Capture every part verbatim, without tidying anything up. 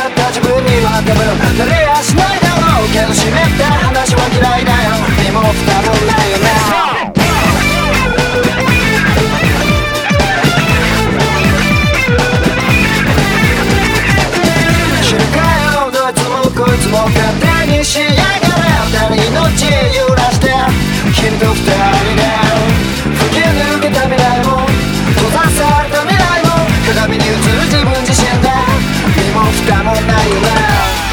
った自分には多分なれやしないだろうけど湿った話は嫌いだよ。身も蓋もないよね。知るかよどいつもこいつも勝手にしやがれ。二人命揺らして君と二人で吹き抜けた未来も閉ざされた未来も鏡に映る自分自身で身も蓋もないよね。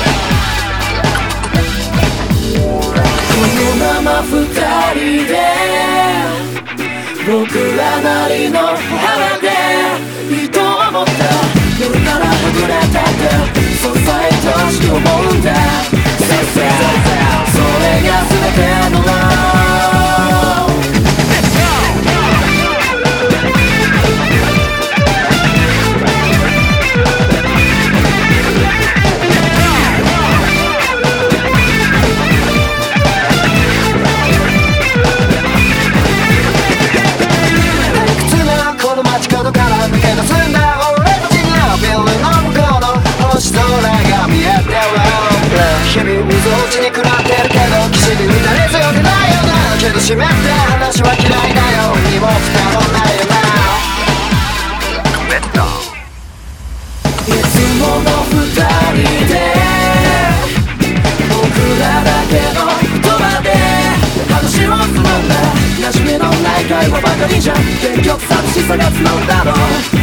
このまま二人で僕らなりの腹でいいと思った夜からはぐれたってそうさえ愛しく思うんだ。それが全ての角から抜け出すんだ俺たちがビルの向こうの星空が見えてる。日々溝落ちに食らってるけど岸に打たれ強くないよな。けど湿った話は嫌いだよ。身も蓋もないよな。いつもの二人で僕らだけの言葉で話をするんだ。馴染みのない会話ばかりじゃ結局寂しさが募るだろう。